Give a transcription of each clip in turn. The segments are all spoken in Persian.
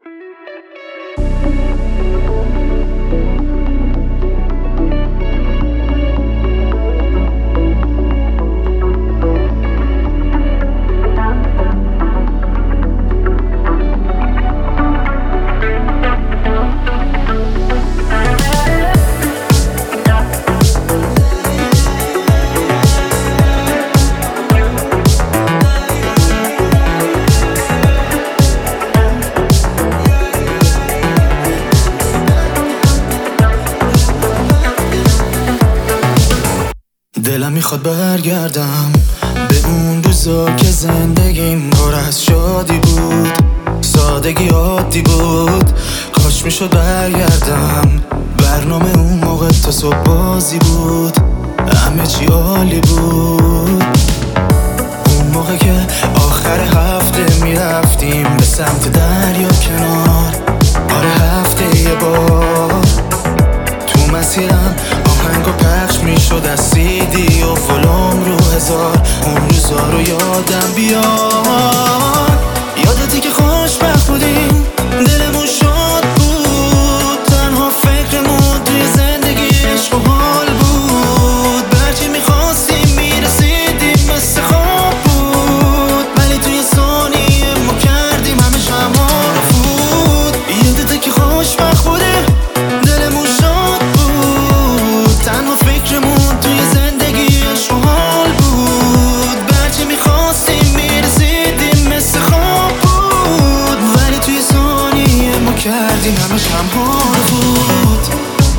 دلم میخواد برگردم به اون روزا که زندگیم پر از شادی بود، سادگی عادی بود. کاش میشد برگردم، برنامه اون موقع تا صبح بازی بود، همه چی عالی بود. اون موقع که آخر هفته میرفتیم به سمت دریا کنار، آره هفته یه بار تو مسیرم آهنگا پخش میشد از سیدی و ولوم رو هزار. اون روزا رو یادم بیاد، یادتی که خوشبخت بودیم، دلمون شاد بود، تنها فکرمون توی زندگی عشق و حال بود. برچی میخواستیم میرسیدیم مثل خواب بود، ولی توی ثانیه ما کردیم همه شمع رو فوت. یادتی که خوشبخت بودیم، دلمون شاد بود، تنها فکرمون توی زندگی عشق و حال بود. برچی میخواستیم میرسیدیم مثل خواب بود، ولی توی ثانیه ما کردیم همه شمع رو فوت.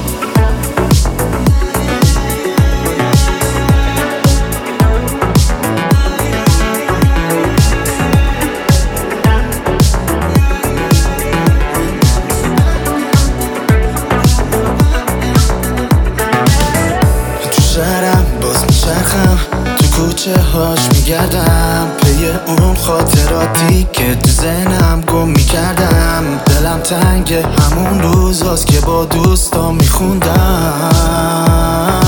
شهرم باز میچرخم، تو کوچه هاش میگردم، پی اون خاطراتی که تو ذهنم گم میکردم. دلم تنگ همون روزاست که با دوستا میخوندم.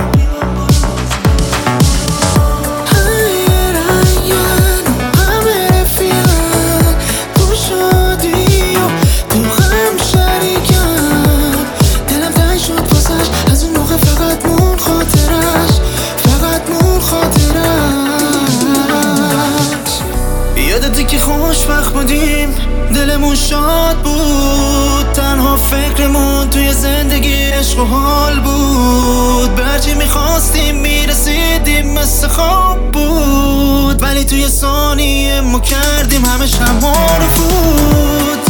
یادتی که خوشبخت بودیم، دلمون شاد بود، تنها فکرمون توی زندگی عشق و حال بود. برچی میخواستیم میرسیدیم مثل خواب بود، ولی توی ثانیه ما کردیم همه شمع رو فوت.